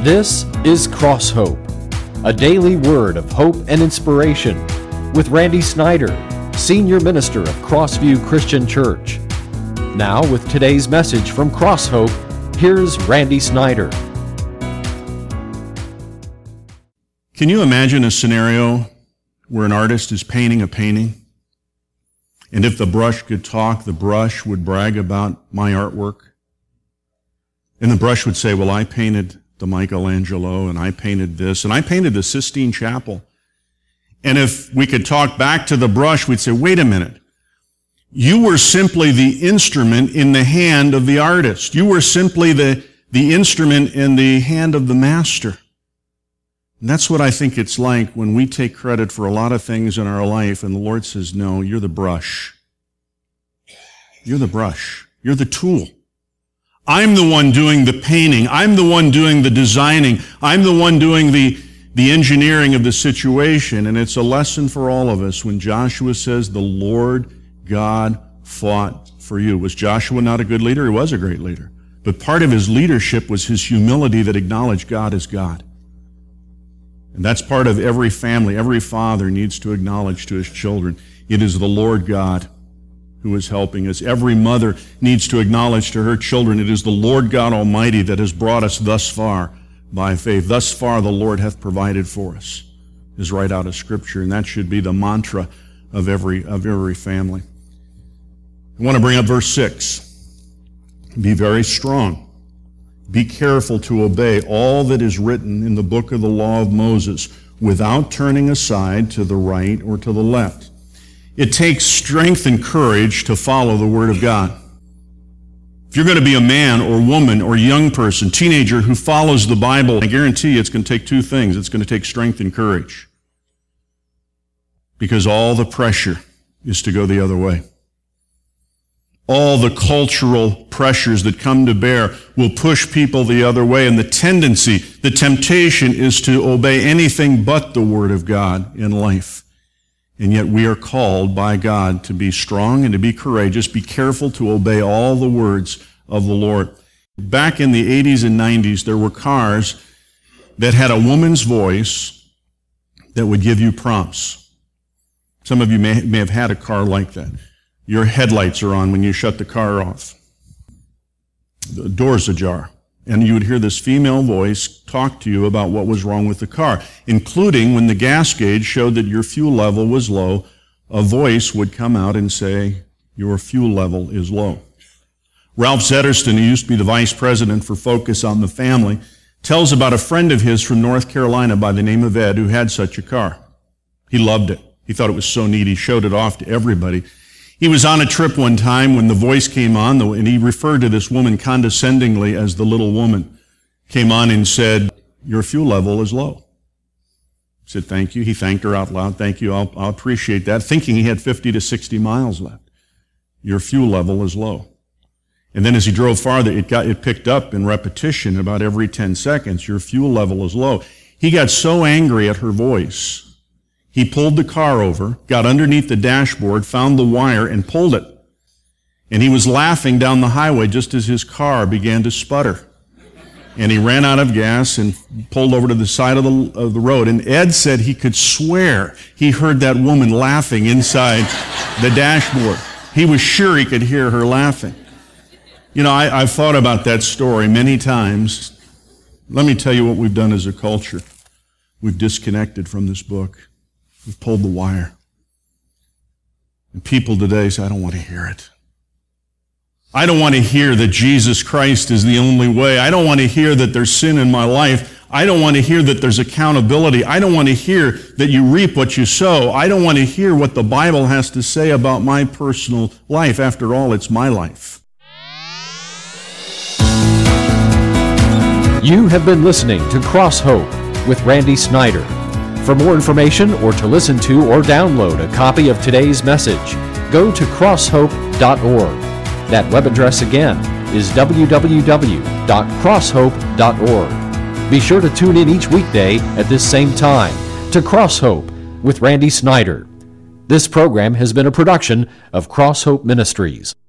This is Cross Hope, a daily word of hope and inspiration with Randy Snyder, Senior Minister of Crossview Christian Church. Now with today's message from Cross Hope, here's Randy Snyder. Can you imagine a scenario where an artist is painting a painting, and if the brush could talk, the brush would brag about my artwork? And the brush would say, well, I painted the Michelangelo, and I painted this, and I painted the Sistine Chapel. And if we could talk back to the brush, we'd say, wait a minute. You were simply the instrument in the hand of the artist. You were simply the instrument in the hand of the master. And that's what I think it's like when we take credit for a lot of things in our life, and the Lord says, no, you're the brush. You're the brush. You're the tool. I'm the one doing the painting. I'm the one doing the designing. I'm the one doing the engineering of the situation. And it's a lesson for all of us when Joshua says, the Lord God fought for you. Was Joshua not a good leader? He was a great leader. But part of his leadership was his humility that acknowledged God as God. And that's part of every family. Every father needs to acknowledge to his children, it is the Lord God who is helping us. Every mother needs to acknowledge to her children, it is the Lord God Almighty that has brought us thus far by faith. Thus far the Lord hath provided for us, is right out of Scripture, and that should be the mantra of every family. I want to bring up verse 6. Be very strong. Be careful to obey all that is written in the book of the law of Moses, without turning aside to the right or to the left. It takes strength and courage to follow the Word of God. If you're going to be a man or woman or young person, teenager who follows the Bible, I guarantee you it's going to take two things. It's going to take strength and courage. Because all the pressure is to go the other way. All the cultural pressures that come to bear will push people the other way, and the temptation is to obey anything but the Word of God in life. And yet we are called by God to be strong and to be courageous, be careful to obey all the words of the Lord. Back in the 80s and 90s, there were cars that had a woman's voice that would give you prompts. Some of you may have had a car like that. Your headlights are on when you shut the car off. The door's ajar. And you would hear this female voice talk to you about what was wrong with the car, including when the gas gauge showed that your fuel level was low, a voice would come out and say, your fuel level is low. Ralph Zetterston, who used to be the vice president for Focus on the Family, tells about a friend of his from North Carolina by the name of Ed who had such a car. He loved it. He thought it was so neat. He showed it off to everybody. He was on a trip one time when the voice came on, and he referred to this woman condescendingly as the little woman. Came on and said, your fuel level is low. He said, thank you. He thanked her out loud. Thank you. I'll appreciate that. Thinking he had 50 to 60 miles left. Your fuel level is low. And then as he drove farther, it picked up in repetition about every 10 seconds. Your fuel level is low. He got so angry at her voice, he pulled the car over, got underneath the dashboard, found the wire, and pulled it. And he was laughing down the highway just as his car began to sputter. And he ran out of gas and pulled over to the side of the road. And Ed said he could swear he heard that woman laughing inside the dashboard. He was sure he could hear her laughing. You know, I've thought about that story many times. Let me tell you what we've done as a culture. We've disconnected from this book. We've pulled the wire. And people today say, I don't want to hear it. I don't want to hear that Jesus Christ is the only way. I don't want to hear that there's sin in my life. I don't want to hear that there's accountability. I don't want to hear that you reap what you sow. I don't want to hear what the Bible has to say about my personal life. After all, it's my life. You have been listening to Cross Hope with Randy Snyder. For more information or to listen to or download a copy of today's message, go to crosshope.org. That web address again is www.crosshope.org. Be sure to tune in each weekday at this same time to Cross Hope with Randy Snyder. This program has been a production of Cross Hope Ministries.